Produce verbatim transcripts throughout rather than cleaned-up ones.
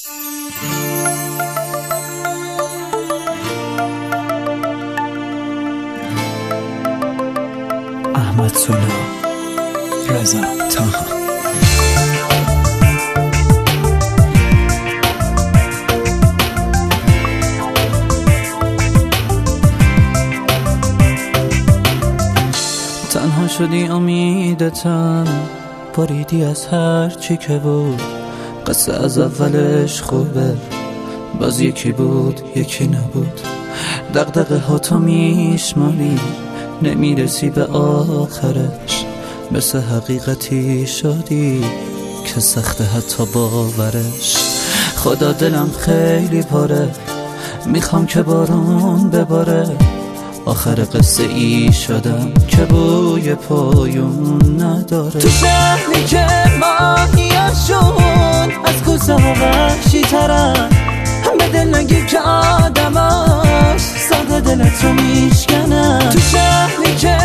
احمد سولا، رضا تاها. تنها شدی امیدتم، بریدی از هر چی که بود. قصه از اولش خوبه، باز یکی بود یکی نبود. دغدغه ها تو میشمالی، نمیرسی به آخرش. مثل حقیقتی شدی که سخته حتی باورش. خدا دلم خیلی پاره، میخوام که بارون بباره. آخر قصه ای شدم که بوی پایون نداره. تو شهری که ماهیاشون از کوسه ها وحشی ترن، به دل نگیر که آدماش ساده دلت رو میشکنن. تو شهری که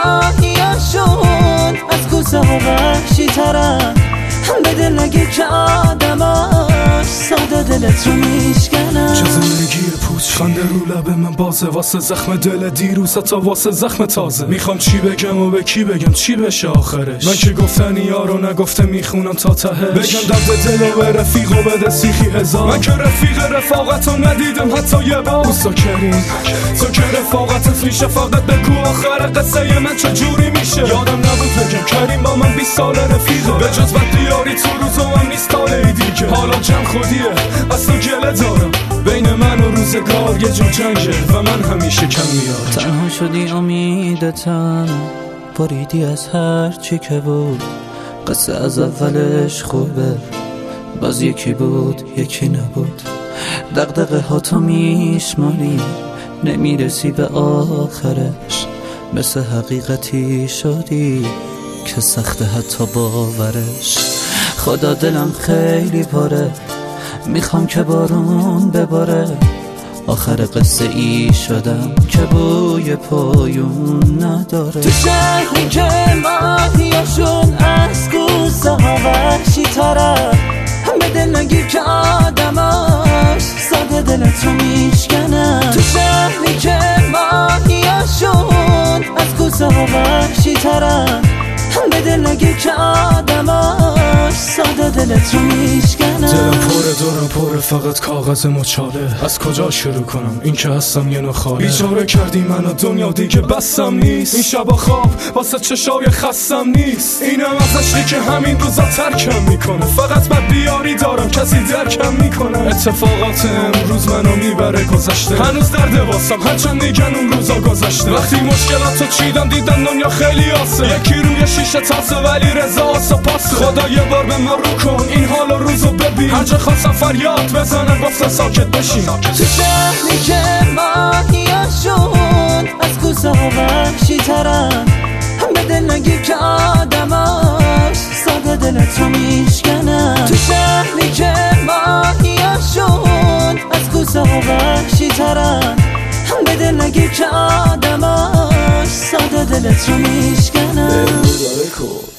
ماهیاشون از کوسه ها وحشی ترن، به دل نگیر که آدماش ساده دلت رو میشکنن. چه زندگی پوچ خنده رو لب من بازه، واسه زخم دل دیروز تا واسه زخم تازه. میخوام چی بگم و به کی بگم، چی بشه آخرش. من که گفتن یارو نگفته میخونم تا تهش. بگم درد دل و به رفیق و بده سیخی هزار. من که رفیق رفاقتو ندیدم حتی یه بار. اوستا کریم تو که رفاقتت میشه فقط بگو آخر قصه من چجوری میشه. یادم نبود بگم کریم با من بیست سال رفیقه، به جز وقتی یاری تو رو تو هم نیست تاله دیگه. حالا جمع خودیه از تو گله دارم، بین من و روزگار یه جو جنگه و من همیشه کم میارم. تنها شدی امیدتم، بریدی از هر چی که بود. قصه از اولش خوبه، باز یکی بود یکی نبود. دغدغه ها تو میشمالی، نمیرسی به آخرش. مثل حقیقتی شدی که سخته حتی باورش. خدا دلم خیلی پاره، میخوام که بارون بباره. آخر قصه ای شدم که بوی پایون نداره. تو شهری که ماهیاشون از کوسه ها وحشی ترن، به دل نگیر که آدماش ساده دلت رو میشکنن. تو شهری که ماهیاشون از کوسه ها وحشی ترن، به دل نگیر که آدماش ساده دلت رو میشکنن. دلم پره دارم پره فقط کاغذ مچاله. از کجا شروع کنم این که هستم یه نخاله. بیچاره کردی منو دنیا دیگه بسم نیست. این شبا خواب واسه چشای خستم نیست. اینم ازش که همین روزا ترکم میکنه. فقط بد بیاری دارم کسی درکم میکنه. اتفاقات امروز منو میبره گذشته، هنوز درد واسم هرچند میگن اون روزا گذشته. وقتی مشکلاتو چیدم دیدم دنیا خیلی آسه. یکی روی شیشه تاسه ولی رضا آسا پاسه. خدا یه بار به ما رو کن این حال و روزو ببین. هر جا خواستم فریاد بزنن گفتن ساکت بشین. تو شهری که ماهیاشون از کوسه ها وحشی ترن، به دل نگیر که آدماش ساده دلت رو میشکنن. تو شهری که ماهیاشون از کوسه ها وحشی ترن، به دل نگیر که آدماش ساده دلت رو میشکنن.